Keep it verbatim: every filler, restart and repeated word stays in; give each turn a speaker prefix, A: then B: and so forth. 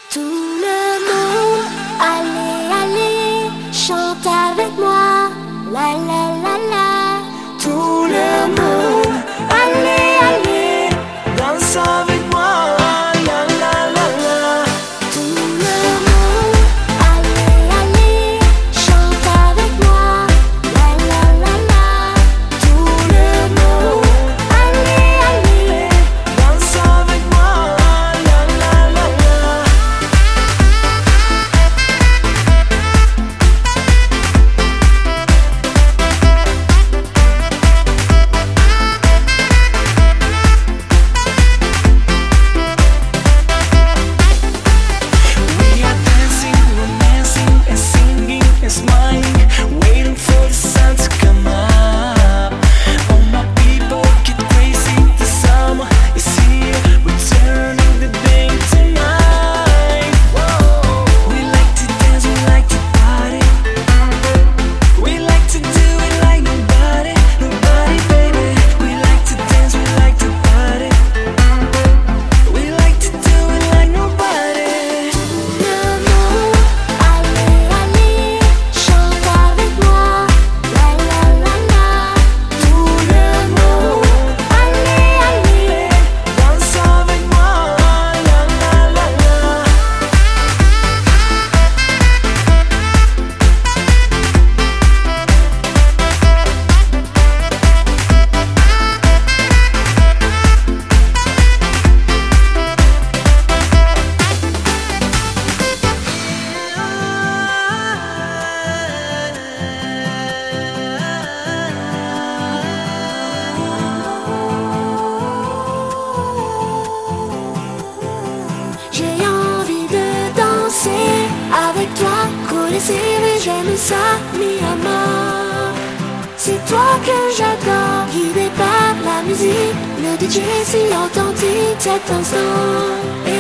A: Tout le monde, allez, allez, chante avec moi, la la la la. Tout le monde, allez, allez,
B: danse avec moi, la la la la.
A: tout le monde, allez, allez, chante avec moi, la la la la. Tout le monde, allez, allez,
B: Danse avec moi, la la la la. We are dancing, romancing and singing and smiling, waiting for the sun to come up. All my people get crazy, the summer is here, we're turning the day to night. Whoa. We like to dance, we like to party, we like to do it like nobody, nobody, baby. We like to dance, we like to party, we like to do it like nobody.
A: le monde, allez, allez, chante avec moi, la la la la. Tout le monde, allez, allez.
B: Danse avec moi, la la la la.
A: J'ai envie de danser avec toi, coller serré, j'aime ça, mi à mort. C'est toi que j'adore, guidé par la musique, le D J si authentique cet instant.